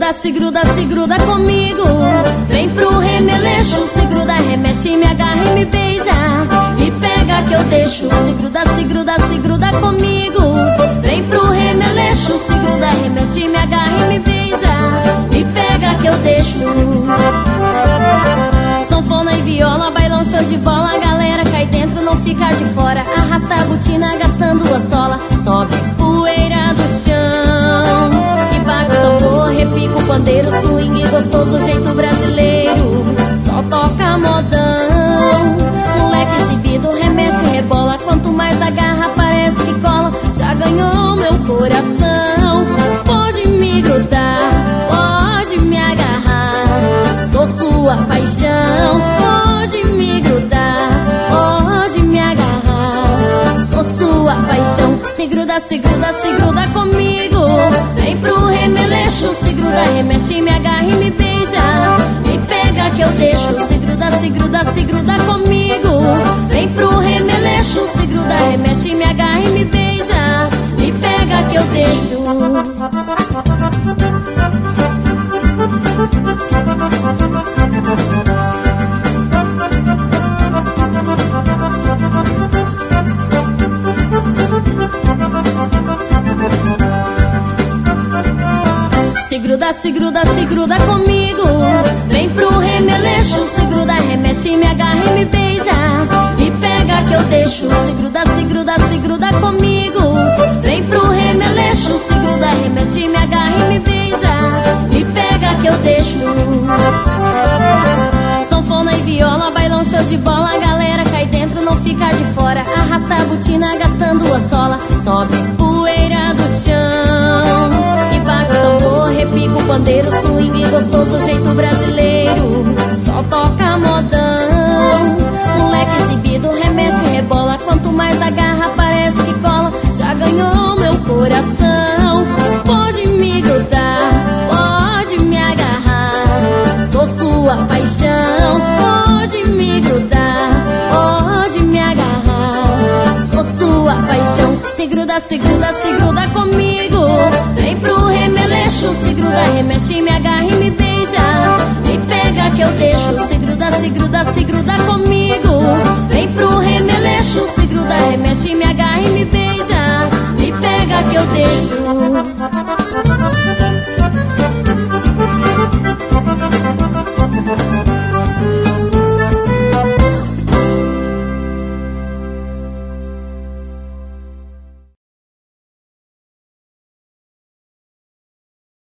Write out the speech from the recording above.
se gruda comigo. Vem pro remeleixo, se gruda, remexe, me agarra e me beija. Me pega que eu deixo. Se gruda comigo. Vem pro remeleixo, se gruda, remexe, me agarra e me beija. Me pega que eu deixo. Sanfona e viola, bailão show de bola. A galera cai dentro, não fica de fora. Arrasta a botina gastando a sola. Sobe poeira do chão e bate tambor, repica o pandeiro. Swing gostoso, jeito brasileiro. Só toca modão. Moleque exibido, remexe, rebola. Quanto mais agarra, parece que cola. Já ganhou meu coração. Pode me grudar, pode me agarrar. Sou sua paixão. Pode me grudar, pode me agarrar. Sou sua paixão. Se gruda comigo. Vem pro remeleixo, se gruda, remexe, me agarra e me beija. Me pega que eu deixo. Se gruda comigo. Vem pro remeleixo, se gruda, remexe, me agarra e me beija. Me pega que eu deixo. Se gruda comigo. Vem pro remeleixo, se gruda, remexe, me agarra e me beija. Me pega que eu deixo. Se gruda comigo. Vem pro remeleixo, se gruda, remexe, me agarra e me beija. Me pega que eu deixo. Sanfona e viola, bailão show de bola. A galera cai dentro, não fica de fora. Arrasta a botina gastando a sola. Sobe poeira do chão e bate tambor, repica o pandeiro. Swing gostoso, jeito brasileiro. Só toca modão. Moleque exibido, remexe, rebola. Quanto mais agarra, parece que cola. Já ganhou meu coração. Pode me grudar, pode me agarrar. Sou sua paixão. Pode me grudar, pode me agarrar. Sou sua paixão. Se gruda comigo. Vem pro remeleixo, se gruda, remexe, me agarra e me beija. Me pega que eu deixo. Se gruda comigo. Vem pro remeleixo, se gruda, remexe, me agarra e me beija. Me pega que eu deixo.